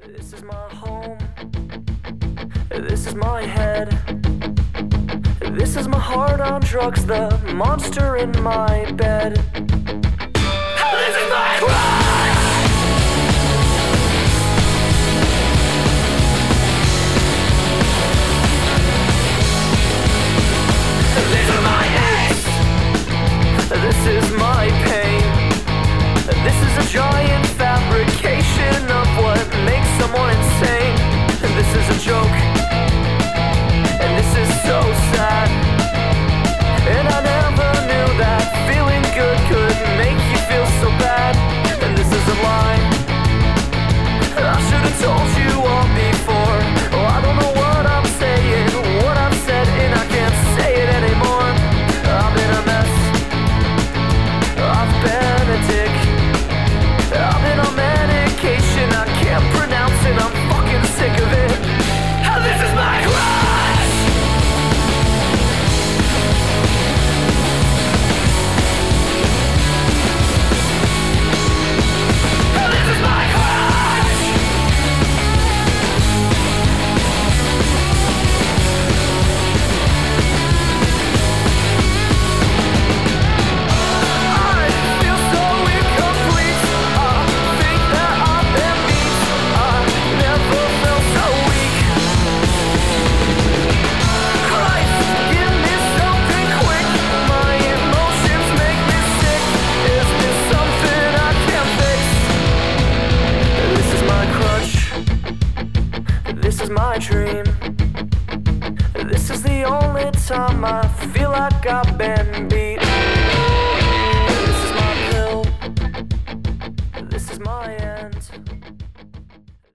This is my home. This is my head. This is my heart on drugs, the monster in my bed. This is my crush! This is my ace. This is my pain. This is a giant fabrication of what makes someone insane. And this is a joke. And this is so sad. And I never knew that feeling good could make you feel so bad. And this is a lie. I should have told you all before. Oh, I don't know what I'm saying, what I've said, and I can't say it anymore. I've been a mess. I've been a dick. I've been on medication I can't pronounce and I'm fucking sick of it. This is my crush! This is my crush! I feel so incomplete. I think that I've been beat. I never felt so weak. Christ, give me something quick. My emotions make me sick. Is this something I can't fix? This is my crutch. This is my dream. This is the only time I feel like I've been beat.